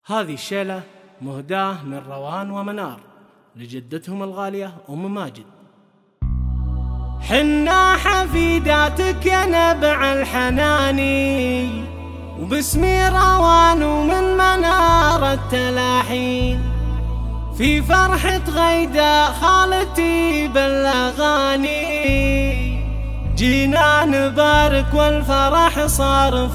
هذه الشيلة مهداة من روان ومنار لجدتهم الغالية أم ماجد. حنا حفيداتك يا نبع الحناني، وباسمي روان ومن منار التلاحين، في فرحة غيدة خالتي بالاغاني، جينا نبارك والفرح صار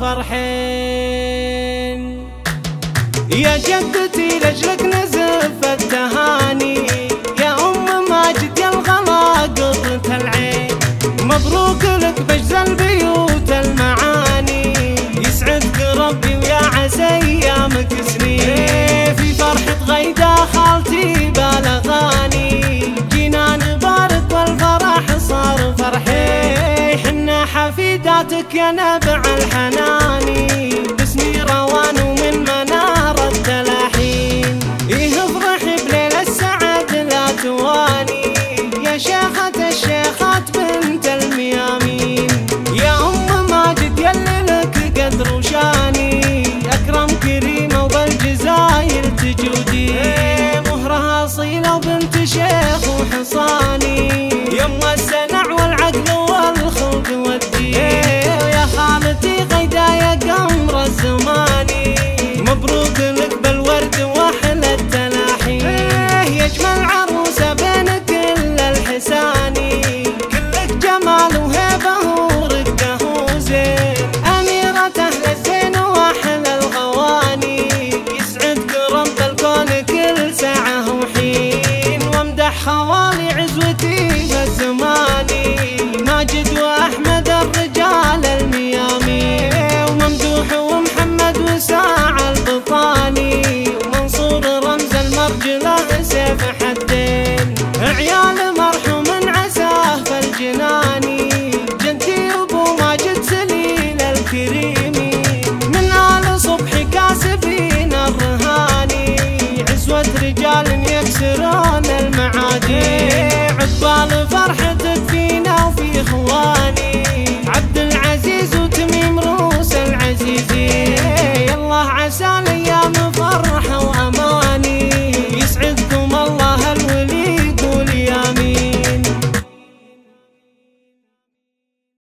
فرحين. يا جدتي لجلك نزف التهاني، يا ام ماجد يا الغلا قرة العين، مبروك لك بجز البيوت المعاني، يسعدك ربي ويا عسى ايامك سنين. في فرحة غيدة خالتي بالاغاني، جينا نبارك والفرح صار فرحين. حنا حفيداتك يا نبع الحناني، باسمي روان ومن منار التلاحين، افرحي بليل السعد لا تواني، يا شيخة الشيخات بنت الميامين، يا ام ماجد يلي لك قدر وشاني، اكرم كريمة وبالجزاير تجودي، مهرها اصيلة وبنت شيخ وحصاني، يما السنع والعقل والخلق والدين، يا خالتي غيدة يا قمر الزماني، مبروك لك بالورد واحلى التلاحين، يا اجمل عروسة بين كل الحساني، كلك جمال وهيبة ورقة وزين، أميرة أهل الزين واحلى الغواني، يسعدك رب الكون كل ساعة وحين، وامدح خواتي